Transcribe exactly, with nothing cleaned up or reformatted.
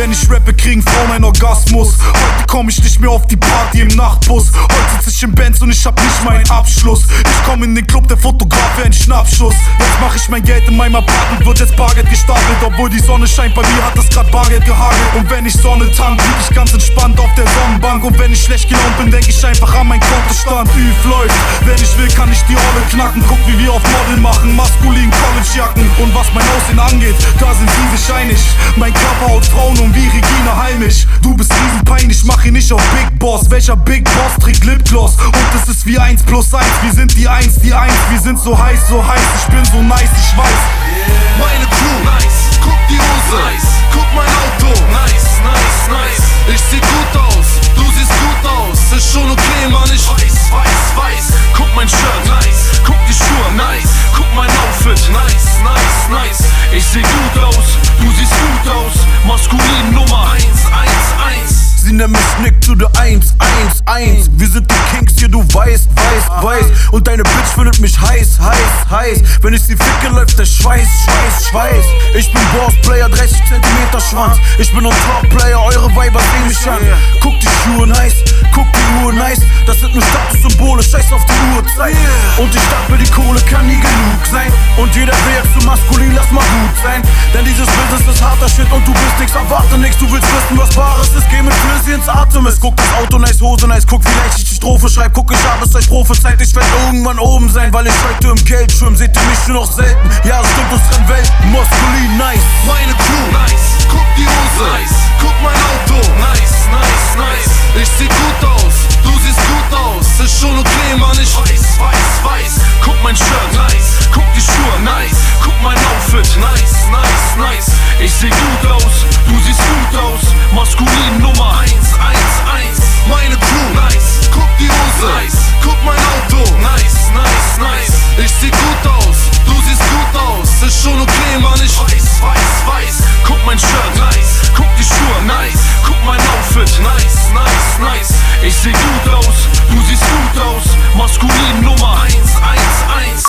Wenn ich rappe, kriegen Frauen einen Orgasmus. Heute komm ich nicht mehr auf die Party im Nachtbus. Heute sitz ich im Benz und ich hab nicht meinen Abschluss. Ich komm in den Club, der Fotograf wär ein Schnappschuss. Jetzt mach ich mein Geld in meinem Apartment, wird jetzt Bargeld gestapelt. Obwohl die Sonne scheint, bei mir hat das grad Bargeld gehagelt. Und wenn ich Sonne tank, lieg ich ganz entspannt auf der Sonnenbank. Und wenn ich schlecht gelaunt bin, denk ich einfach an mein Kontostand. Üf läuft, wenn ich will, kann ich die Olle knacken. Guck, wie wir auf Model machen, maskulin Collegejacken. Und was mein Aussehen angeht, da sind sie sich einig. Mein Körper haut Frauen um wie Regina Halmich. Du bist riesenpeinlich, mach ihn nicht auf Big Boss. Welcher Big Boss trägt Lipgloss? Und es ist wie eins plus eins, wir sind die eins, die eins. Wir sind so heiß, so heiß, ich bin so nice, ich weiß. Meine Crew, nice. Guck die Hose, nice. Guck mein Auto, nice, nice, nice. Ich seh gut aus, du siehst gut aus. Ist schon okay, Mann, ich weiß, weiß, weiß. Guck mein Shirt, nice. Guck die Schuhe, nice. Guck mein Outfit, nice, nice, nice. Ich seh gut aus, du siehst gut aus. Maskulin Nummer eins, eins, eins. Sie nennen mich Nick to the eins, eins, eins. Wir sind die Kings hier, du weißt, weißt, weißt. Und deine Bitch findet mich heiß, heiß, heiß. Wenn ich sie ficke, läuft der Schweiß, Schweiß, Schweiß. Ich bin Bossplayer, dreißig Zentimeter Schwanz. Ich bin ein Top-Player, eure Weiber sehen mich an. Guck die Schuhe nice, guck die Uhr nice. Das sind nur Statussymbole, scheiß auf die Uhrzeit. Und ich dachte mir, die Kohle kann nie genug sein. Und jeder will jetzt zu maskulin, lass mal gut sein. Denn dieses Business ist harter Shit und du bist nix, erwarte nix. Du willst wissen, was Wahres ist, geh mit Flüssi ins Atem ist. Guck das Auto nice, Hose nice, guck wie leicht ich die Strophe schreib. Guck, ich hab es euch prophezeit, ich werd irgendwann oben sein. Weil ich heute im Geld schwimm, seht ihr mich nur noch selten. Ja, es stimmt, uns rennen Welten, maskulin nice. Meine Crew, nice. Guck die Hose, nice. Guck mein